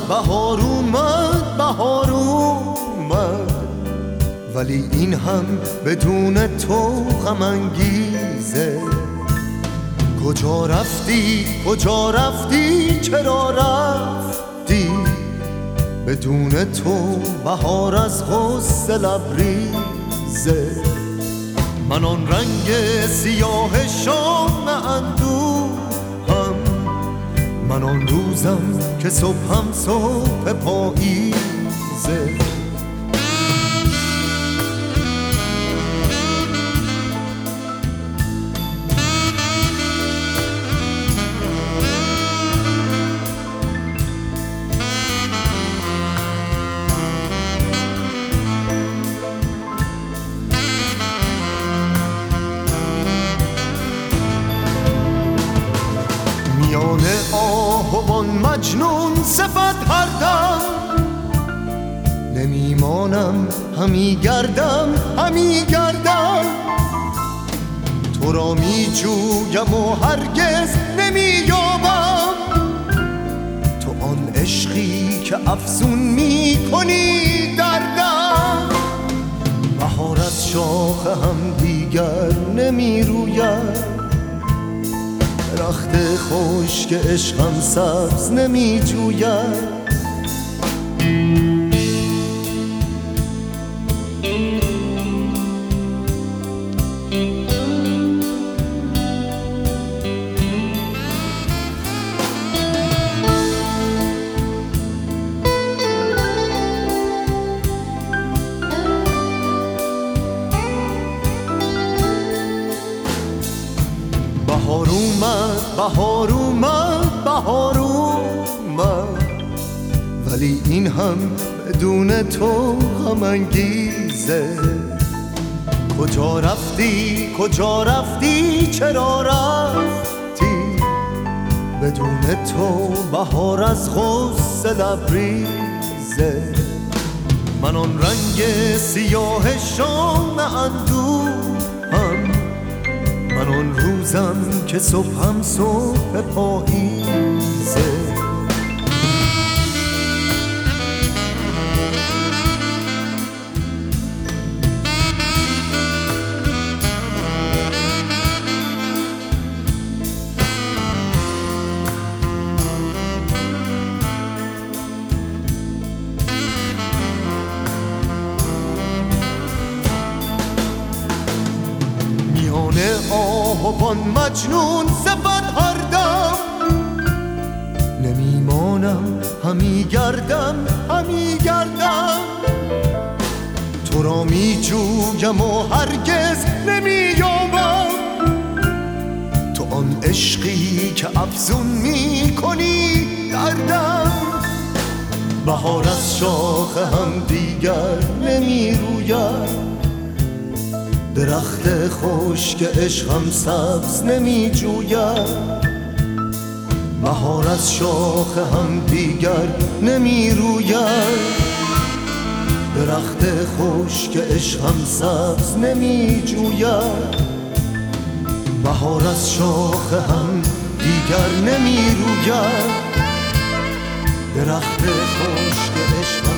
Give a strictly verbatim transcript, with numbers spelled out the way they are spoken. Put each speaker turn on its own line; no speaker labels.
بهار اومد بهار اومد، ولی این هم بدون تو غم انگیزه. کجا رفتی کجا رفتی چرا رفتی، بدون تو بهار از غصه لبریزه. من آن رنگ سیاه شام اندوهم، من آن روزم که صبحم صبح پاییزه. میان آهوان مجنون صفت هر دم، نمیمانم همی گردم همی گردم. تو را می جویم و هرگز نمییابم، تو آن عشقی که افسون می کنی دردم. بهار از شاخه هم دیگر نمی روید، درخت خشک عشقم سبز نمی جوید. بهار اومد بهار اومد بهار اومد، ولی این هم بدون تو غم انگیزه. کجا رفتی کجا رفتی چرا رفتی، بدون تو بهار از غصه لبریزه. من آن رنگ سیاه شام اندوهم، من آن روزم که صبحم صبح پاییزه. میان آهوان مجنون صفت هر دم، نمیمانم همی گردم همی گردم. تو را می جویم و هرگز نمییابم، تو آن عشقی که افزون می کنی دردم. بهار از شاخه هم دیگر نمی روید، درخت خشک عشقم سبز نمی جوید. بهار از شاخه هم دیگر نمی روید، درخت خشک عشقم سبز نمی جوید. بهار از شاخه هم دیگر نمی روید، درخت خشک عشقم